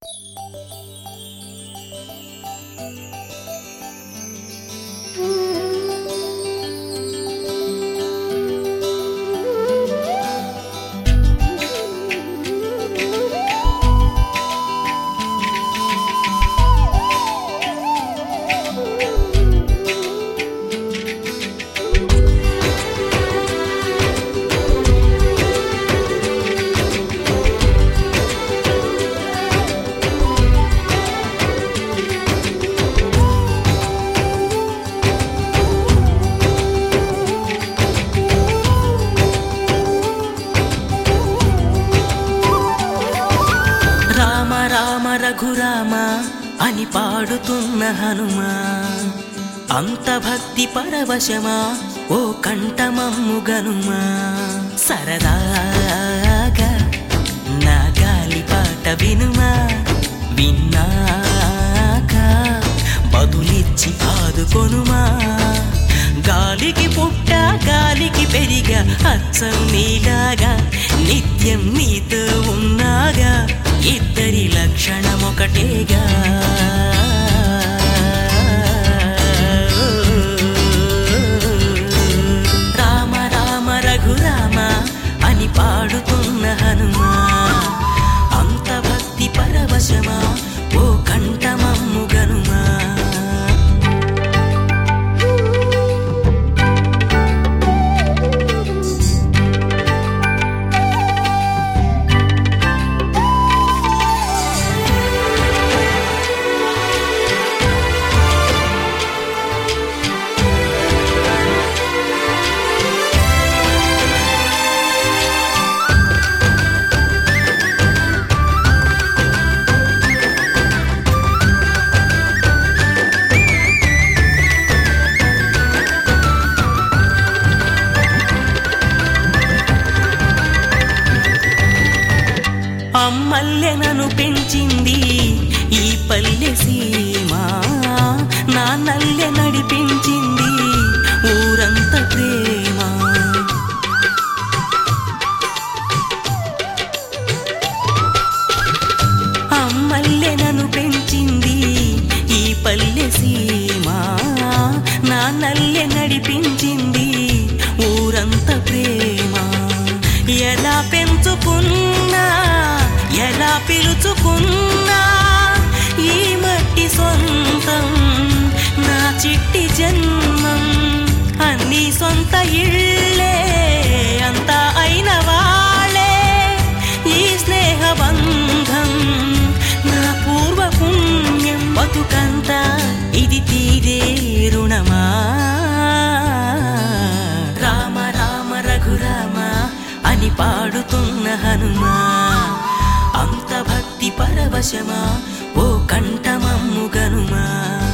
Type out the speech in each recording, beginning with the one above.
రఘురామ అని పాడుతున్న హనుమా, అంత భక్తి పరవశమా ఓ కంఠమమ్ము గనుమా. సరదాగా నా గాలి పాట వినుమా, విన్నాక బదులిచ్చి ఆదుకొనుమా. గాలికి పుట్ట గాలికి పెరిగా అచ్చం నీలాగా, నిత్యం నీతో ఉన్నాగా, ఇద్దరి లక్షణమొకటేగా. రామ రామ రఘురామ అని పాడుతున్న హనుమా, అంత భక్తి పరవశమా ఓ కంఠమమ్ము గనుమా. అమ్మల్లె నన్ను పెంచింది ఈ పల్లె సీమ, నాన్నల్లె నడిపించింది ఊరంత ప్రేమ. అమ్మల్లె నన్ను పెంచింది ఈ పల్లె సీమ, నాన్నల్లె నడిపించింది ఊరంత ప్రేమ. ఎలా పెంచుకున్నా ఎలా పిలుచుకున్నా ఈ మట్టి సొంతం నా చిట్టి జన్మం. అన్ని సొంత ఇళ్ళే అంతా అయిన వాళ్ళే ఈ స్నేహ బంధం నా పూర్వ పుణ్యం. బతుకంతా ఇది తీరే రుణమా. రామ రామ రఘురామ అని పాడుతున్న హనుమా, అంత భక్తి పరవశమా ఓ కంఠమమ్ము గనుమా.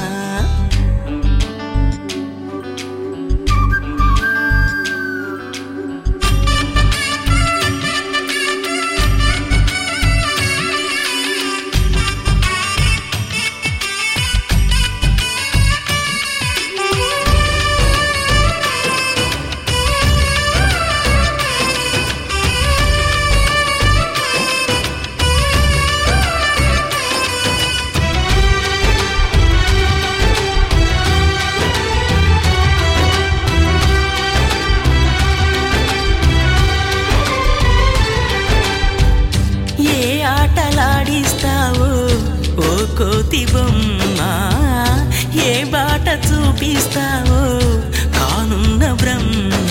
ఆటలాడిస్తావో ఓ కోతి బొమ్మ, ఏ బాట చూపిస్తావో కానున్న బ్రహ్మ.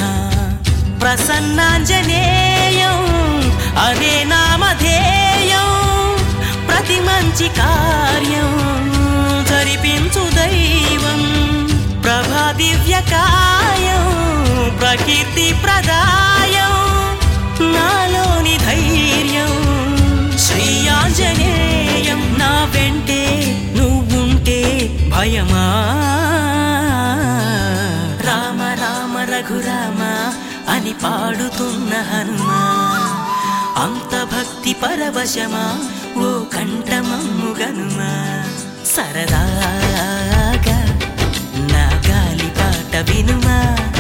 ప్రసన్నాంజనేయం అదే నామధేయం, ప్రతి మంచి కార్యం జరిపించు దైవం. ప్రభా దివ్య కాయం ప్రకీర్తి ప్రదాయం, నాలోని ధైర్యం శ్రీ ఆంజనేయం. నా వెంటే నువ్వుంటే భయమా. రామ రామ రఘురామ అని పాడుతున్న హనుమా, అంత భక్తి పరవశమా ఓ కంఠమమ్ము గనుమా. సరదాగా నా గాలి పాట వినుమా,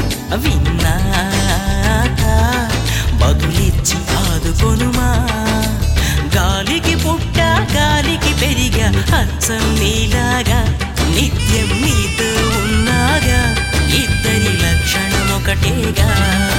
విన్నాక బదులిచ్చి ఆదుకొనుమా. గాలికి పుట్ట గాలికి కోసం నీలాగా నిత్యం నీతో ఉన్నాగా ఇద్దరి లక్షణం ఒకటేగా